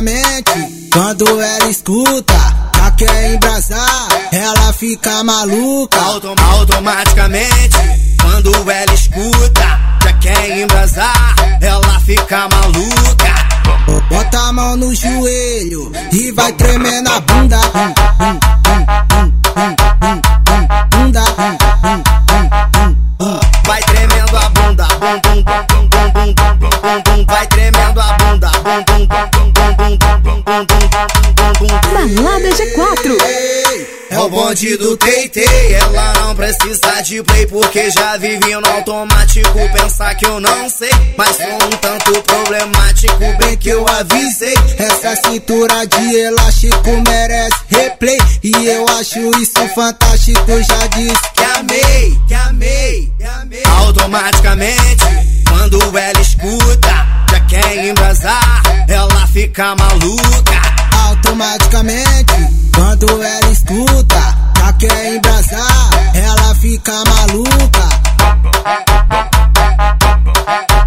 Automaticamente, quando ela escuta, já quer embrasar, ela fica maluca. Automaticamente, quando ela escuta, já quer embrasar, ela fica maluca. Bota a mão no joelho e vai tremendo a bunda. Vai tremendo a bunda, vai tremendo a bunda, Balada G4. É o bonde do Teitei, ela não precisa de play porque já vive no automático. Pensar que eu não sei, mas sou um tanto problemático, bem que eu avisei. Essa cintura de elástico merece replay, e eu acho isso fantástico, já disse que amei, que amei, que amei. Automaticamente, quando ela escuta, já quer embrasar, ela fica maluca. Automaticamente, quando ela escuta, já quer embrasar, ela fica maluca.